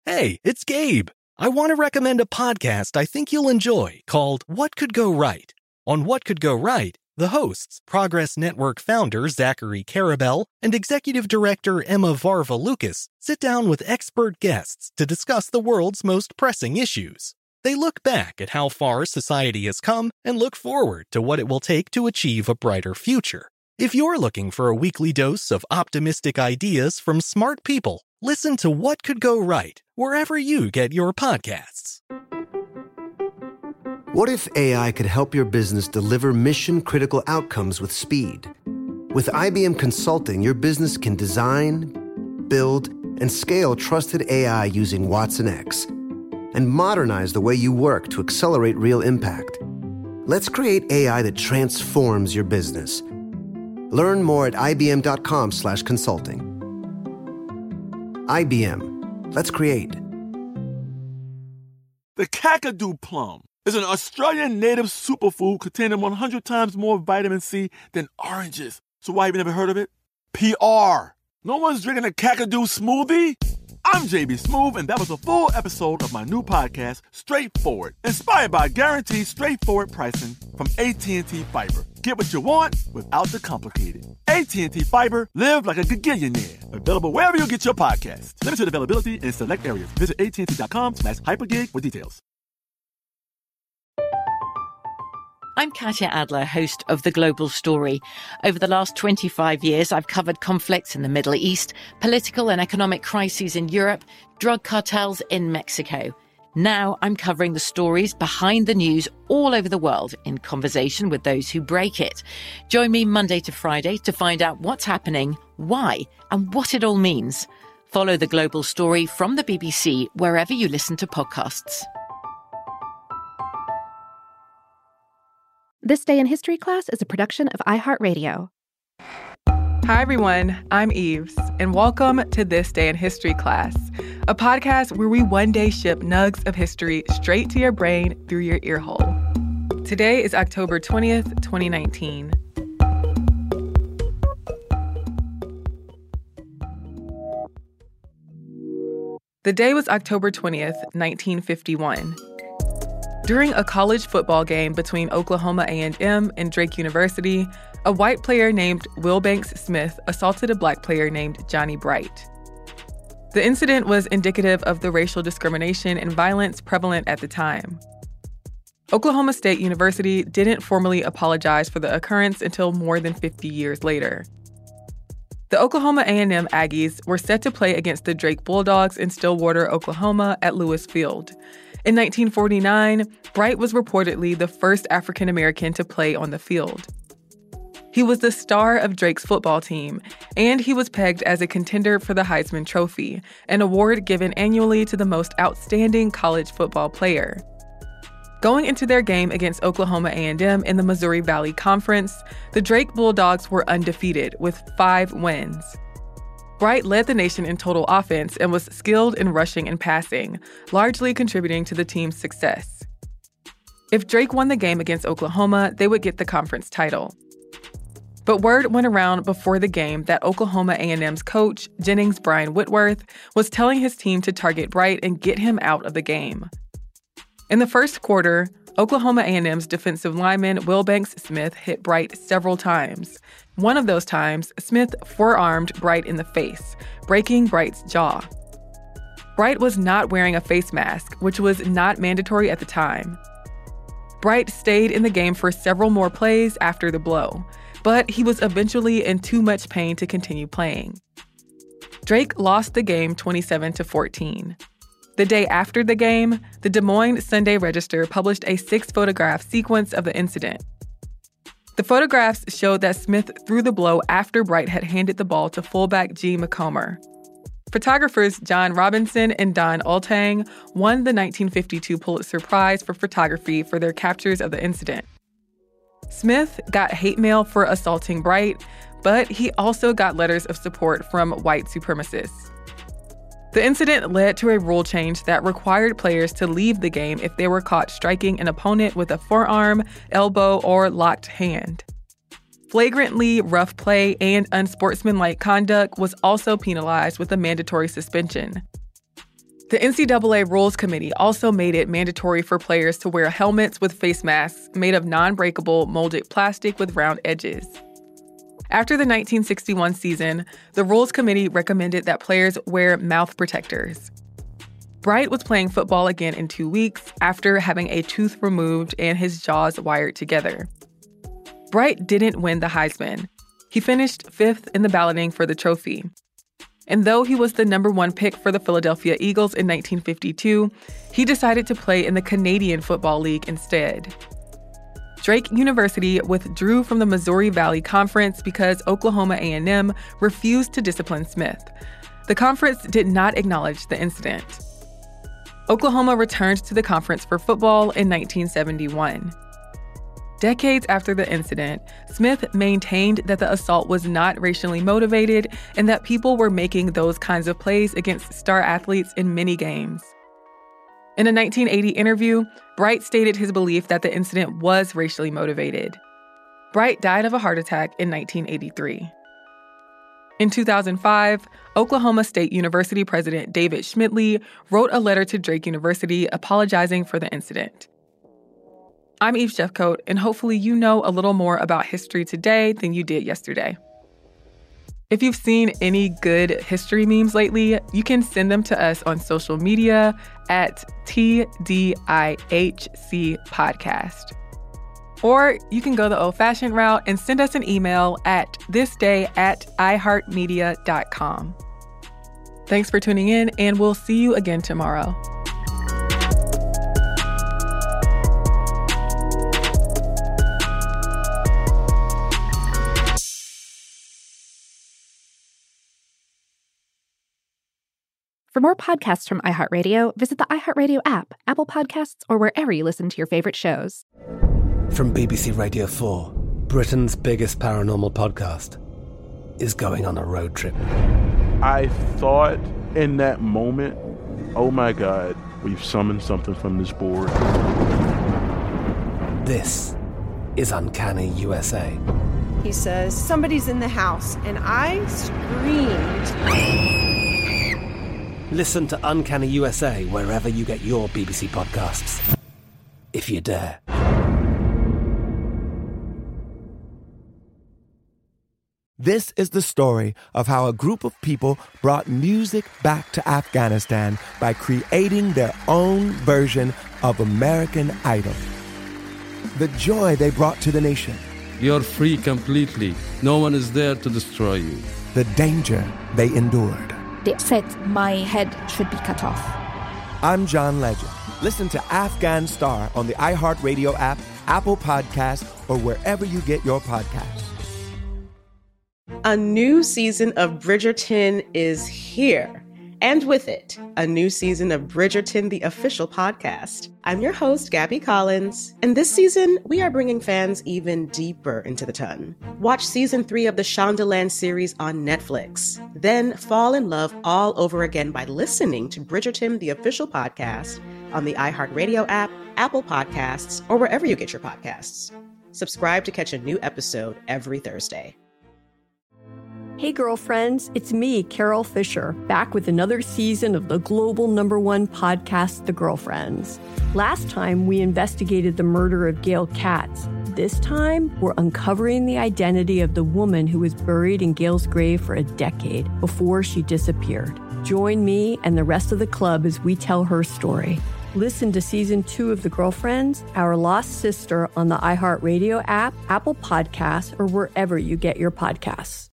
Hey, it's Gabe. I want to recommend a podcast I think you'll enjoy called What Could Go Right. On What Could Go Right, the hosts, Progress Network founder Zachary Karabell and executive director Emma Varva-Lucas, sit down with expert guests to discuss the world's most pressing issues. They look back at how far society has come and look forward to what it will take to achieve a brighter future. If you're looking for a weekly dose of optimistic ideas from smart people, listen to What Could Go Right wherever you get your podcasts. What if AI could help your business deliver mission-critical outcomes with speed? With IBM Consulting, your business can design, build, and scale trusted AI using watsonx, and modernize the way you work to accelerate real impact. Let's create AI that transforms your business. Learn more at ibm.com/consulting. IBM. Let's create. The Kakadu plum is an Australian native superfood containing 100 times more vitamin C than oranges. So why have you never heard of it? PR. No one's drinking a Kakadu smoothie? I'm JB Smoove, and that was a full episode of my new podcast, Straightforward, inspired by guaranteed straightforward pricing from AT&T Fiber. Get what you want without the complicated. AT&T Fiber, live like a gigillionaire. Available wherever you get your podcasts. Limited availability in select areas. Visit AT&T.com/hypergig for details. I'm Katya Adler, host of The Global Story. Over the last 25 years, I've covered conflicts in the Middle East, political and economic crises in Europe, drug cartels in Mexico. Now I'm covering the stories behind the news all over the world in conversation with those who break it. Join me Monday to Friday to find out what's happening, why, and what it all means. Follow The Global Story from the BBC wherever you listen to podcasts. This Day in History Class is a production of iHeartRadio. Hi, everyone. I'm Eves, and welcome to This Day in History Class, a podcast where we one day ship nugs of history straight to your brain through your ear hole. Today is October 20th, 2019. The day was October 20th, 1951. During a college football game between Oklahoma A&M and Drake University, a white player named Wilbanks Smith assaulted a black player named Johnny Bright. The incident was indicative of the racial discrimination and violence prevalent at the time. Oklahoma State University didn't formally apologize for the occurrence until more than 50 years later. The Oklahoma A&M Aggies were set to play against the Drake Bulldogs in Stillwater, Oklahoma at Lewis Field. In 1949, Bright was reportedly the first African American to play on the field. He was the star of Drake's football team, and he was pegged as a contender for the Heisman Trophy, an award given annually to the most outstanding college football player. Going into their game against Oklahoma A&M in the Missouri Valley Conference, the Drake Bulldogs were undefeated with 5 wins. Bright led the nation in total offense and was skilled in rushing and passing, largely contributing to the team's success. If Drake won the game against Oklahoma, they would get the conference title. But word went around before the game that Oklahoma A&M's coach, Jennings Bryan Whitworth, was telling his team to target Bright and get him out of the game. In the first quarter, Oklahoma A&M's defensive lineman Wilbanks Smith hit Bright several times. One of those times, Smith forearmed Bright in the face, breaking Bright's jaw. Bright was not wearing a face mask, which was not mandatory at the time. Bright stayed in the game for several more plays after the blow, but he was eventually in too much pain to continue playing. Drake lost the game 27-14. The day after the game, the Des Moines Sunday-Register published a 6-photograph sequence of the incident. The photographs showed that Smith threw the blow after Bright had handed the ball to fullback G. McComber. Photographers John Robinson and Don Oltang won the 1952 Pulitzer Prize for photography for their captures of the incident. Smith got hate mail for assaulting Bright, but he also got letters of support from white supremacists. The incident led to a rule change that required players to leave the game if they were caught striking an opponent with a forearm, elbow, or locked hand. Flagrantly rough play and unsportsmanlike conduct was also penalized with a mandatory suspension. The NCAA Rules Committee also made it mandatory for players to wear helmets with face masks made of non-breakable molded plastic with round edges. After the 1961 season, the Rules Committee recommended that players wear mouth protectors. Bright was playing football again in 2 weeks after having a tooth removed and his jaws wired together. Bright didn't win the Heisman. He finished 5th in the balloting for the trophy. And though he was the number 1 pick for the Philadelphia Eagles in 1952, he decided to play in the Canadian Football League instead. Drake University withdrew from the Missouri Valley Conference because Oklahoma A&M refused to discipline Smith. The conference did not acknowledge the incident. Oklahoma returned to the conference for football in 1971. Decades after the incident, Smith maintained that the assault was not racially motivated and that people were making those kinds of plays against star athletes in many games. In a 1980 interview, Bright stated his belief that the incident was racially motivated. Bright died of a heart attack in 1983. In 2005, Oklahoma State University President David Schmidtly wrote a letter to Drake University apologizing for the incident. I'm Eve Jeffcoat, and hopefully you know a little more about history today than you did yesterday. If you've seen any good history memes lately, you can send them to us on social media at TDIHC Podcast. Or you can go the old-fashioned route and send us an email at thisday@iheartmedia.com. Thanks for tuning in, and we'll see you again tomorrow. For more podcasts from iHeartRadio, visit the iHeartRadio app, Apple Podcasts, or wherever you listen to your favorite shows. From BBC Radio 4, Britain's biggest paranormal podcast is going on a road trip. I thought in that moment, oh my God, we've summoned something from this board. This is Uncanny USA. He says, somebody's in the house, and I screamed. Listen to Uncanny USA wherever you get your BBC podcasts, if you dare. This is the story of how a group of people brought music back to Afghanistan by creating their own version of American Idol. The joy they brought to the nation. You're free completely. No one is there to destroy you. The danger they endured. They said my head should be cut off. I'm John Legend. Listen to Afghan Star on the iHeartRadio app, Apple Podcasts, or wherever you get your podcasts. A new season of Bridgerton is here. And with it, a new season of Bridgerton, the official podcast. I'm your host, Gabby Collins, and this season, we are bringing fans even deeper into the ton. Watch season 3 of the Shondaland series on Netflix. Then fall in love all over again by listening to Bridgerton, the official podcast, on the iHeartRadio app, Apple Podcasts, or wherever you get your podcasts. Subscribe to catch a new episode every Thursday. Hey girlfriends, it's me, Carol Fisher, back with another season of the global #1 podcast, The Girlfriends. Last time, we investigated the murder of Gail Katz. This time, we're uncovering the identity of the woman who was buried in Gail's grave for a decade before she disappeared. Join me and the rest of the club as we tell her story. Listen to Season 2 of The Girlfriends, Our Lost Sister on the iHeartRadio app, Apple Podcasts, or wherever you get your podcasts.